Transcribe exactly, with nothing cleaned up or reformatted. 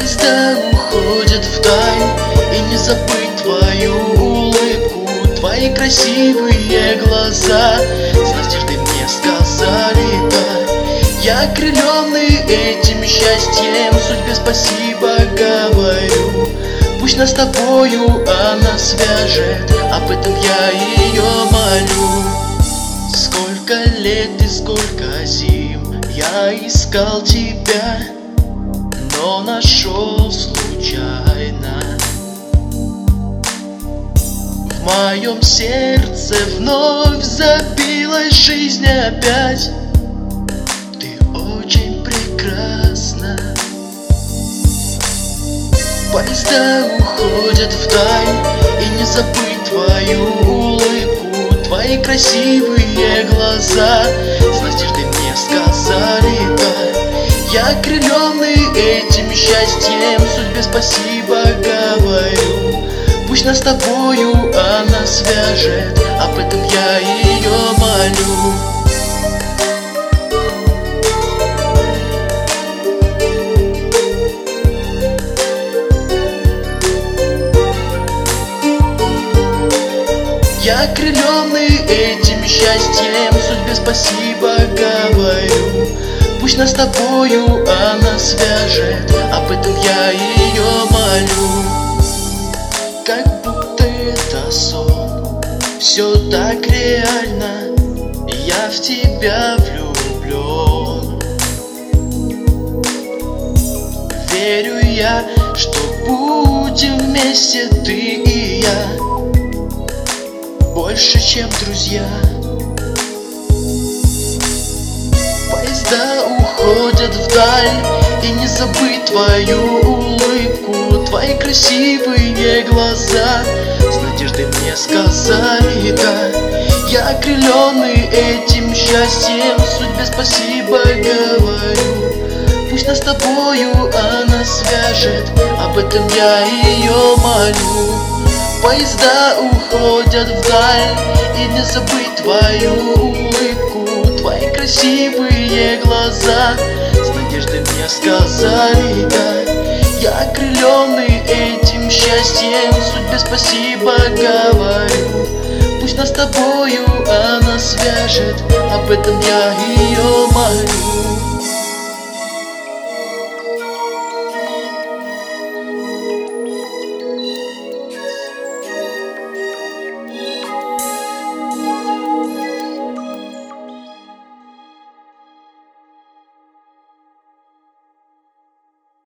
Поезда уходят вдаль, и не забыть твою улыбку, твои красивые глаза с надеждой мне сказали да. Я окрыленный этим счастьем, судьбе спасибо говорю. Пусть нас с тобою она свяжет, об этом я ее молю. Сколько лет и сколько зим я искал тебя, но нашел случайно. В моем сердце вновь забилась жизнь опять. Ты очень прекрасна. Поезда уходят вдаль, и не забыть твою улыбку, твои красивые глаза с надеждой мне сказали да. Я окрыленный этим счастьем, судьбе спасибо говорю. Пусть нас с тобою она свяжет, об этом я ее молю. Я окрыленный этим счастьем, судьбе спасибо говорю. Пусть нас с тобою она свяжет, об этом я ее молю. Как будто это сон, все так реально, я в тебя влюблен. Верю я, что будем вместе ты и я, больше, чем друзья. Поезда уходят вдаль, и не забыть твою улыбку, твои красивые глаза с надеждой мне сказали да. Я окрыленный этим счастьем, судьбе спасибо говорю. Пусть нас с тобою она свяжет, об этом я ее молю. Поезда уходят вдаль, и не забыть твою улыбку, твои красивые глаза с надеждой мне сказали да. Я окрыленный этим счастьем, судьбе спасибо говорю. Пусть нас с тобою она свяжет, об этом я ее молю.